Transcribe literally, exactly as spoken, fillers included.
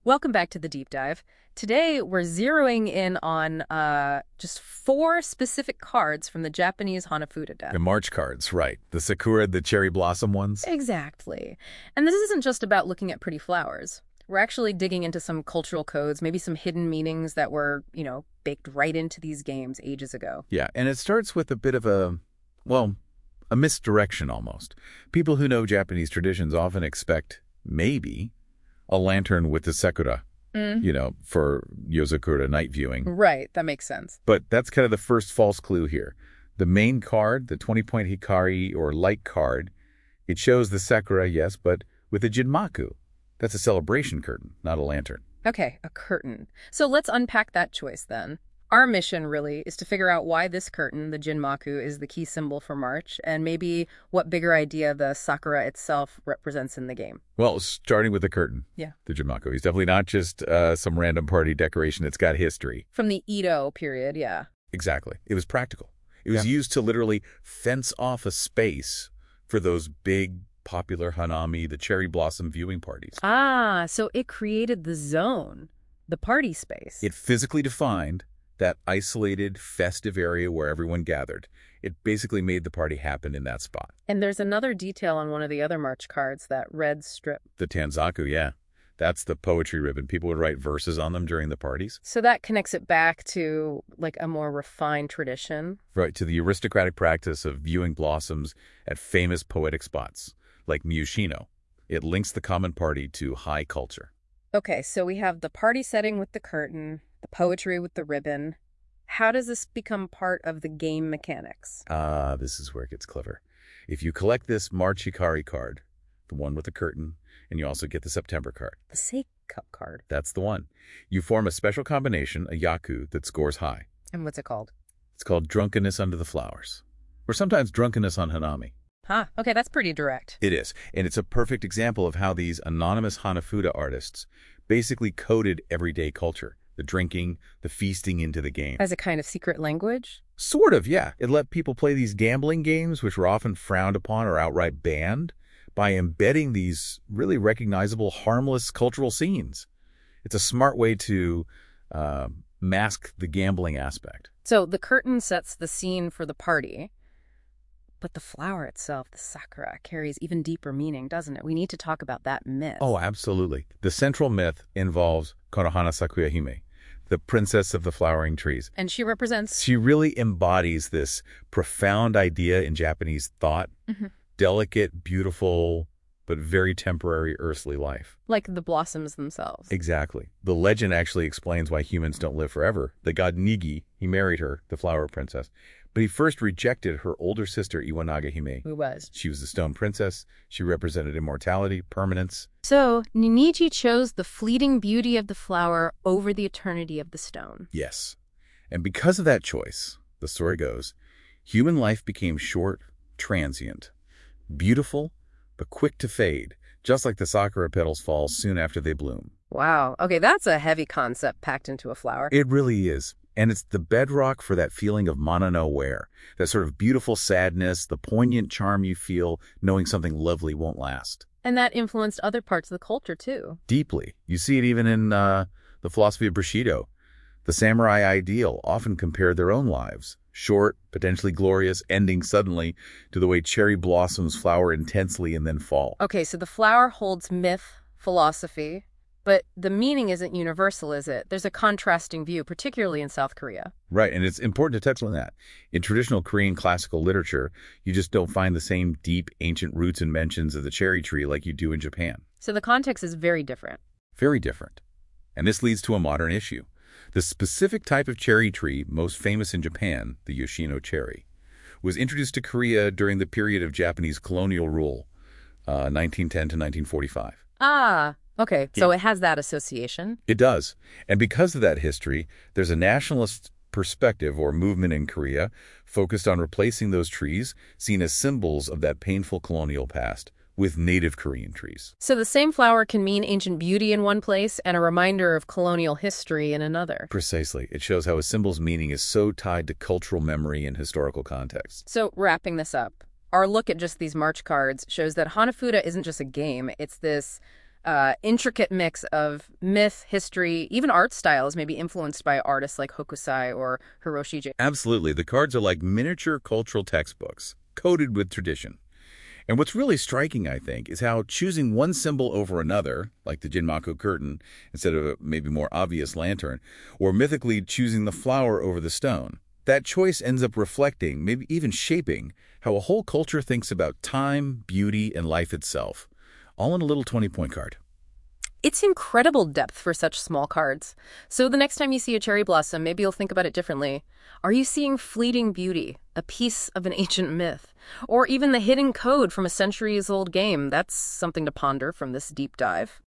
Welcome back to the deep dive. Today, we're zeroing in on uh, just four specific cards from the Japanese Hanafuda deck. The March cards, right. The Sakura, the cherry blossom ones. Exactly. And this isn't just about looking at pretty flowers. We're actually digging into some cultural codes, maybe some hidden meanings that were, you know, baked right into these games ages ago. Yeah, and it starts with a bit of a, well, a misdirection almost. People who know Japanese traditions often expect, maybe, a lantern with the sakura, mm. you know, for Yozakura night viewing. Right, that makes sense. But that's kind of the first false clue here. The main card, the twenty-point Hikari or light card, it shows the sakura, yes, but with a jinmaku. That's a celebration curtain, not a lantern. Okay, a curtain. So let's unpack that choice then. Our mission, really, is to figure out why this curtain, the Jinmaku, is the key symbol for March, and maybe what bigger idea the Sakura itself represents in the game. Well, starting with the curtain. Yeah. The Jinmaku. He's definitely not just uh, some random party decoration. It's got history. From the Edo period, yeah. Exactly. It was practical. It was yeah. used to literally fence off a space for those big, popular hanami, the cherry blossom viewing parties. Ah, so it created the zone, the party space. It physically defined that isolated, festive area where everyone gathered. It basically made the party happen in that spot. And there's another detail on one of the other March cards, that red strip. The Tanzaku, yeah. That's the poetry ribbon. People would write verses on them during the parties. So that connects it back to, like, a more refined tradition. Right, to the aristocratic practice of viewing blossoms at famous poetic spots, like Miyushino. It links the common party to high culture. Okay, so we have the party setting with the curtain, the poetry with the ribbon. How does this become part of the game mechanics? Ah, this is where it gets clever. If you collect this March Hikari card, the one with the curtain, and you also get the September card. The Sake Cup card. That's the one. You form a special combination, a yaku, that scores high. And what's it called? It's called Drunkenness Under the Flowers, or sometimes Drunkenness on Hanami. Huh, okay, that's pretty direct. It is, and it's a perfect example of how these anonymous Hanafuda artists basically coded everyday culture. The drinking, the feasting into the game. As a kind of secret language? Sort of, yeah. It let people play these gambling games, which were often frowned upon or outright banned, by embedding these really recognizable, harmless cultural scenes. It's a smart way to uh, mask the gambling aspect. So the curtain sets the scene for the party, but the flower itself, the sakura, carries even deeper meaning, doesn't it? We need to talk about that myth. Oh, absolutely. The central myth involves Konohana Sakuya Hime, the princess of the flowering trees. And she represents? She really embodies this profound idea in Japanese thought. Mm-hmm. Delicate, beautiful, but very temporary earthly life. Like the blossoms themselves. Exactly. The legend actually explains why humans don't live forever. The god Nigi, he married her, the flower princess. But he first rejected her older sister, Iwanaga Hime. Who was? She was the stone princess. She represented immortality, permanence. So, Ninigi chose the fleeting beauty of the flower over the eternity of the stone. Yes. And because of that choice, the story goes, human life became short, transient, beautiful, but quick to fade, just like the sakura petals fall soon after they bloom. Wow. Okay, that's a heavy concept packed into a flower. It really is. And it's the bedrock for that feeling of mana no ware, that sort of beautiful sadness, the poignant charm you feel knowing something lovely won't last. And that influenced other parts of the culture, too. Deeply. You see it even in uh, the philosophy of Bushido. The samurai ideal often compared their own lives, short, potentially glorious, ending suddenly, to the way cherry blossoms flower intensely and then fall. Okay, so the flower holds myth, philosophy, but the meaning isn't universal, is it? There's a contrasting view, particularly in South Korea. Right, and it's important to touch on that. In traditional Korean classical literature, you just don't find the same deep, ancient roots and mentions of the cherry tree like you do in Japan. So the context is very different. Very different. And this leads to a modern issue. The specific type of cherry tree most famous in Japan, the Yoshino cherry, was introduced to Korea during the period of Japanese colonial rule, uh, nineteen ten to nineteen forty-five. Ah, okay. So it has that association? It does. And because of that history, there's a nationalist perspective or movement in Korea focused on replacing those trees, seen as symbols of that painful colonial past, with native Korean trees. So the same flower can mean ancient beauty in one place and a reminder of colonial history in another. Precisely. It shows how a symbol's meaning is so tied to cultural memory and historical context. So wrapping this up, our look at just these March cards shows that Hanafuda isn't just a game. It's this uh, intricate mix of myth, history, even art styles, maybe influenced by artists like Hokusai or Hiroshi J. Absolutely. The cards are like miniature cultural textbooks, coated with tradition. And what's really striking, I think, is how choosing one symbol over another, like the Jinmaku curtain, instead of a maybe more obvious lantern, or mythically choosing the flower over the stone, that choice ends up reflecting, maybe even shaping, how a whole culture thinks about time, beauty, and life itself, all in a little twenty-point card. It's incredible depth for such small cards. So the next time you see a cherry blossom, maybe you'll think about it differently. Are you seeing fleeting beauty, a piece of an ancient myth, or even the hidden code from a centuries-old game? That's something to ponder from this deep dive.